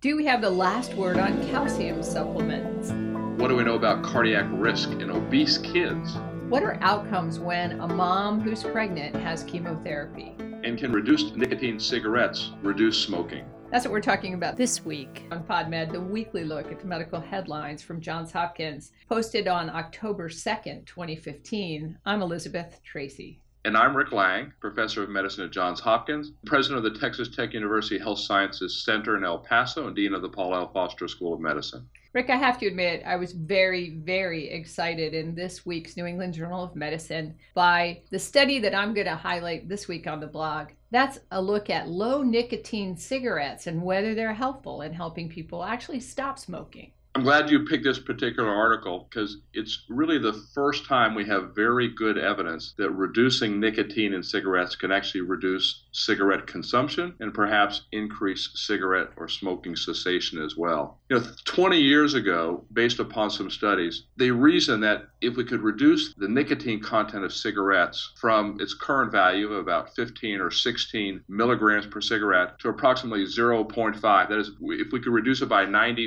Do we have the last word on calcium supplements? What do we know about cardiac risk in obese kids? What are outcomes when a mom who's pregnant has chemotherapy? And can reduced nicotine cigarettes reduce smoking? That's what we're talking about this week on PodMed, the weekly look at the medical headlines from Johns Hopkins, posted on October 2nd, 2015. I'm Elizabeth Tracy. And I'm Rick Lang, professor of medicine at Johns Hopkins, president of the Texas Tech University Health Sciences Center in El Paso, and dean of the Paul L. Foster School of Medicine. Rick, I have to admit, I was very, very excited in this week's New England Journal of Medicine by the study that I'm going to highlight this week on the blog. That's a look at low nicotine cigarettes and whether they're helpful in helping people actually stop smoking. I'm glad you picked this particular article because it's really the first time we have very good evidence that reducing nicotine in cigarettes can actually reduce cigarette consumption and perhaps increase cigarette or smoking cessation as well. 20 years ago, based upon some studies, they reasoned that if we could reduce the nicotine content of cigarettes from its current value of about 15 or 16 milligrams per cigarette to approximately 0.5, that is, if we could reduce it by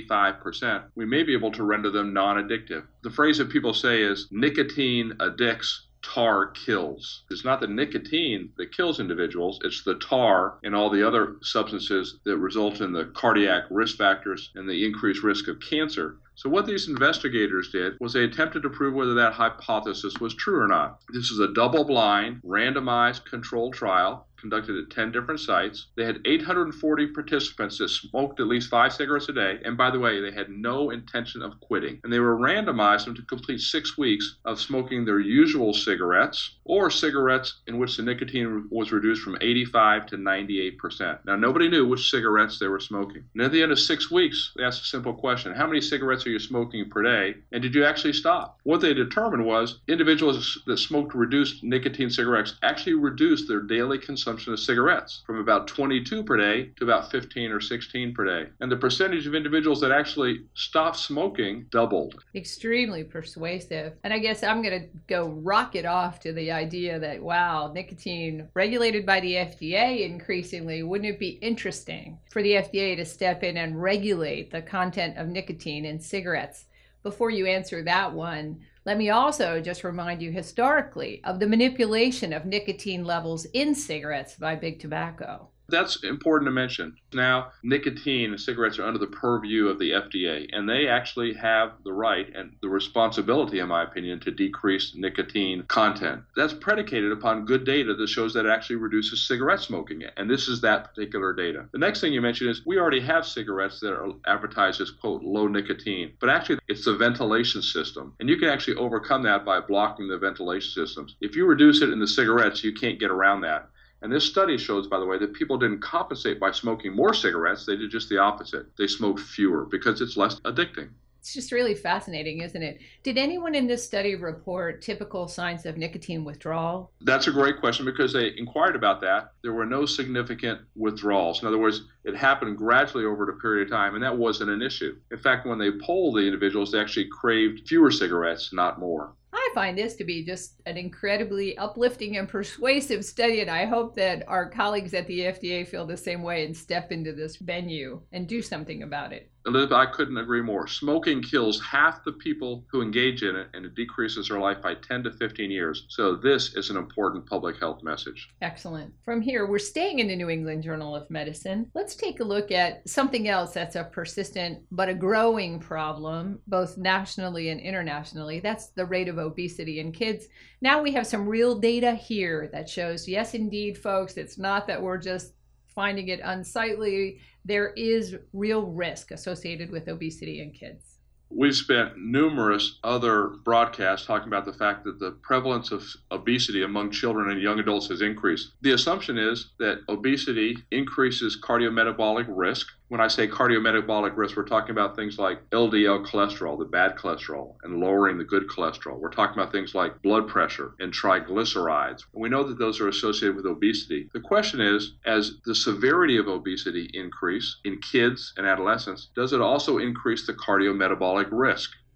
95%, we may be able to render them non-addictive. The phrase that people say is nicotine addicts, tar kills. It's not the nicotine that kills individuals, it's the tar and all the other substances that result in the cardiac risk factors and the increased risk of cancer. So what these investigators did was they attempted to prove whether that hypothesis was true or not. This is a double-blind, randomized controlled trial conducted at 10 different sites. They had 840 participants that smoked at least 5 cigarettes a day. And by the way, they had no intention of quitting. And they were randomized them to complete 6 weeks of smoking their usual cigarettes or cigarettes in which the nicotine was reduced from 85 to 98%. Now, nobody knew which cigarettes they were smoking. And at the end of 6 weeks, they asked a simple question. How many cigarettes are you smoking per day? And did you actually stop? What they determined was individuals that smoked reduced nicotine cigarettes actually reduced their daily consumption of cigarettes from about 22 per day to about 15 or 16 per day. And the percentage of individuals that actually stopped smoking doubled. Extremely persuasive. And I guess I'm going to go rocket off to the idea that, wow, nicotine regulated by the FDA increasingly. Wouldn't it be interesting for the FDA to step in and regulate the content of nicotine in cigarettes? Before you answer that one, let me also just remind you historically of the manipulation of nicotine levels in cigarettes by Big Tobacco. That's important to mention. Now, nicotine and cigarettes are under the purview of the FDA, and they actually have the right and the responsibility, in my opinion, to decrease nicotine content. That's predicated upon good data that shows that it actually reduces cigarette smoking, and this is that particular data. The next thing you mentioned is we already have cigarettes that are advertised as, quote, low nicotine, but actually it's the ventilation system, and you can actually overcome that by blocking the ventilation systems. If you reduce it in the cigarettes, you can't get around that. And this study shows, by the way, that people didn't compensate by smoking more cigarettes. They did just the opposite. They smoked fewer because it's less addicting. It's just really fascinating, isn't it? Did anyone in this study report typical signs of nicotine withdrawal? That's a great question because they inquired about that. There were no significant withdrawals. In other words, it happened gradually over a period of time, and that wasn't an issue. In fact, when they polled the individuals, they actually craved fewer cigarettes, not more. I find this to be just an incredibly uplifting and persuasive study, and I hope that our colleagues at the FDA feel the same way and step into this venue and do something about it. Elizabeth, I couldn't agree more. Smoking kills half the people who engage in it, and it decreases their life by 10 to 15 years. So this is an important public health message. Excellent. From here, we're staying in the New England Journal of Medicine. Let's take a look at something else that's a persistent but a growing problem, both nationally and internationally. That's the rate of obesity in kids. Now we have some real data here that shows, yes, indeed, folks, it's not that we're just finding it unsightly. There is real risk associated with obesity in kids. We've spent numerous other broadcasts talking about the fact that the prevalence of obesity among children and young adults has increased. The assumption is that obesity increases cardiometabolic risk. When I say cardiometabolic risk, we're talking about things like LDL cholesterol, the bad cholesterol, and lowering the good cholesterol. We're talking about things like blood pressure and triglycerides. And we know that those are associated with obesity. The question is, as the severity of obesity increase in kids and adolescents, does it also increase the cardiometabolic risk?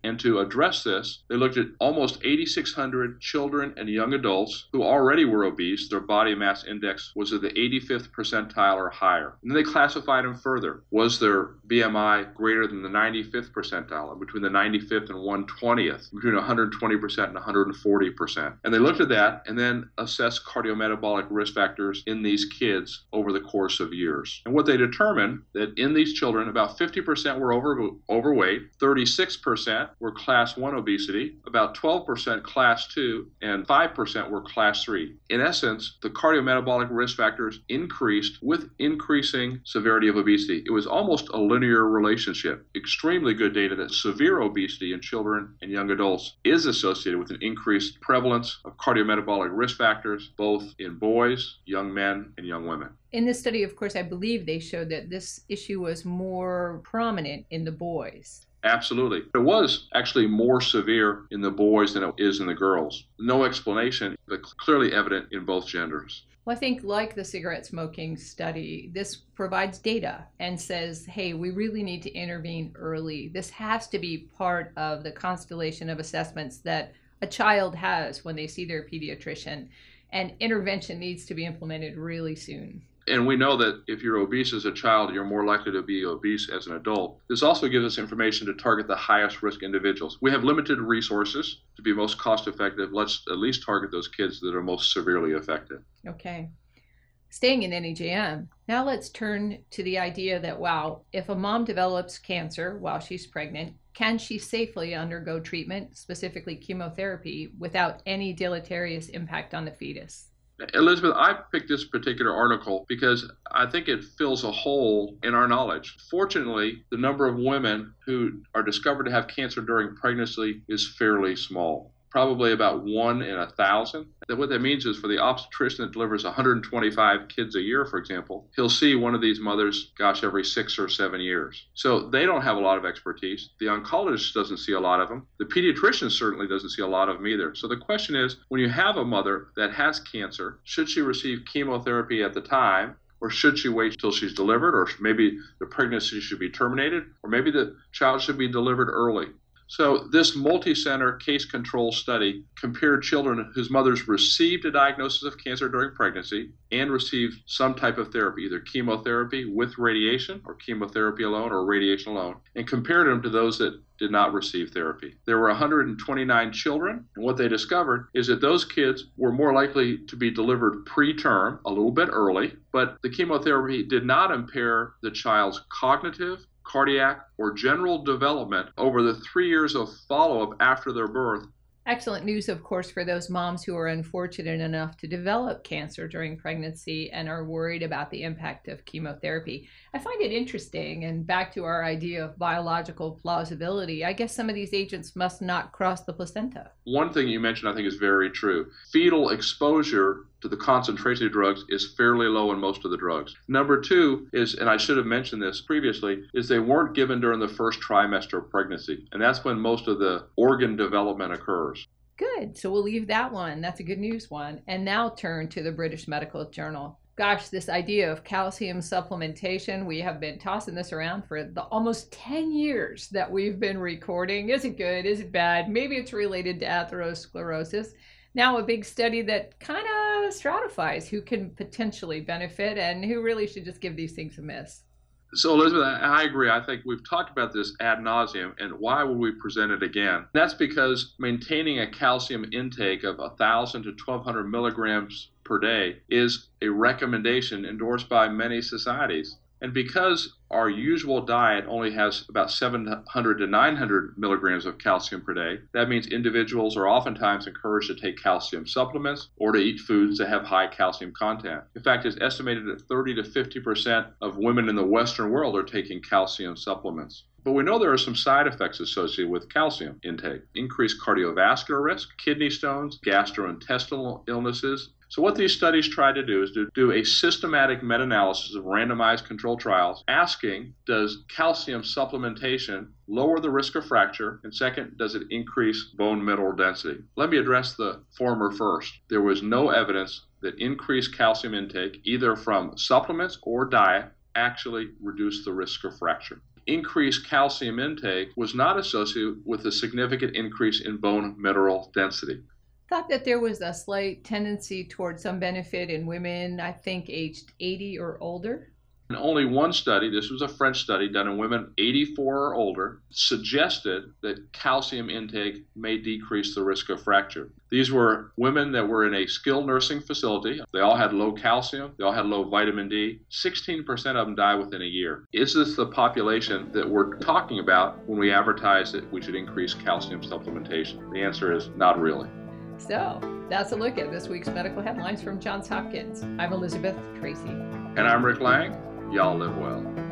And to address this, they looked at almost 8,600 children and young adults who already were obese. Their body mass index was at the 85th percentile or higher. And then they classified them further. Was their BMI greater than the 95th percentile, between the 95th and 120th, between 120% and 140%? And they looked at that and then assessed cardiometabolic risk factors in these kids over the course of years. And what they determined that in these children, about 50% were overweight, 36% were class 1 obesity, about 12% class 2, and 5% were class 3. In essence, the cardiometabolic risk factors increased with increasing severity of obesity. It was almost a linear relationship. Extremely good data that severe obesity in children and young adults is associated with an increased prevalence of cardiometabolic risk factors, both in boys, young men, and young women. In this study, of course, I believe they showed that this issue was more prominent in the boys. Absolutely. It was actually more severe in the boys than it is in the girls. No explanation, but clearly evident in both genders. Well, I think like the cigarette smoking study, this provides data and says, hey, we really need to intervene early. This has to be part of the constellation of assessments that a child has when they see their pediatrician, and intervention needs to be implemented really soon. And we know that if you're obese as a child, you're more likely to be obese as an adult. This also gives us information to target the highest risk individuals. We have limited resources to be most cost effective. Let's at least target those kids that are most severely affected. Okay. Staying in NEJM, now let's turn to the idea that, wow, if a mom develops cancer while she's pregnant, can she safely undergo treatment, specifically chemotherapy, without any deleterious impact on the fetus? Elizabeth, I picked this particular article because I think it fills a hole in our knowledge. Fortunately, the number of women who are discovered to have cancer during pregnancy is fairly small. Probably about 1 in 1,000. What that means is for the obstetrician that delivers 125 kids a year, for example, he'll see one of these mothers, every 6 or 7 years. So they don't have a lot of expertise. The oncologist doesn't see a lot of them. The pediatrician certainly doesn't see a lot of them either. So the question is, when you have a mother that has cancer, should she receive chemotherapy at the time? Or should she wait till she's delivered? Or maybe the pregnancy should be terminated? Or maybe the child should be delivered early? So this multi-center case control study compared children whose mothers received a diagnosis of cancer during pregnancy and received some type of therapy, either chemotherapy with radiation or chemotherapy alone or radiation alone, and compared them to those that did not receive therapy. There were 129 children, and what they discovered is that those kids were more likely to be delivered preterm, a little bit early, but the chemotherapy did not impair the child's cognitive, cardiac, or general development over the 3 years of follow-up after their birth. Excellent news, of course, for those moms who are unfortunate enough to develop cancer during pregnancy and are worried about the impact of chemotherapy. I find it interesting, and back to our idea of biological plausibility, I guess some of these agents must not cross the placenta. One thing you mentioned I think is very true. Fetal exposure to the concentration of drugs is fairly low in most of the drugs. Number two is, and I should have mentioned this previously, is they weren't given during the first trimester of pregnancy. And that's when most of the organ development occurs. Good. So we'll leave that one. That's a good news one. And now turn to the British Medical Journal. Gosh, this idea of calcium supplementation, we have been tossing this around for the almost 10 years that we've been recording. Is it good? Is it bad? Maybe it's related to atherosclerosis. Now a big study that kind of stratifies who can potentially benefit and who really should just give these things a miss. So Elizabeth, I agree. I think we've talked about this ad nauseum, and why would we present it again? That's because maintaining a calcium intake of 1,000 to 1,200 milligrams per day is a recommendation endorsed by many societies. And because our usual diet only has about 700 to 900 milligrams of calcium per day, that means individuals are oftentimes encouraged to take calcium supplements or to eat foods that have high calcium content. In fact, it's estimated that 30 to 50% of women in the Western world are taking calcium supplements. But we know there are some side effects associated with calcium intake: increased cardiovascular risk, kidney stones, gastrointestinal illnesses. So what these studies try to do is to do a systematic meta-analysis of randomized controlled trials asking, does calcium supplementation lower the risk of fracture? And second, does it increase bone mineral density? Let me address the former first. There was no evidence that increased calcium intake, either from supplements or diet, actually reduced the risk of fracture. Increased calcium intake was not associated with a significant increase in bone mineral density. Thought that there was a slight tendency towards some benefit in women, I think aged 80 or older. And only one study, this was a French study done in women 84 or older, suggested that calcium intake may decrease the risk of fracture. These were women that were in a skilled nursing facility. They all had low calcium. They all had low vitamin D. 16% of them die within a year. Is this the population that we're talking about when we advertise that we should increase calcium supplementation? The answer is not really. So that's a look at this week's medical headlines from Johns Hopkins. I'm Elizabeth Tracy. And I'm Rick Lang. Y'all live well.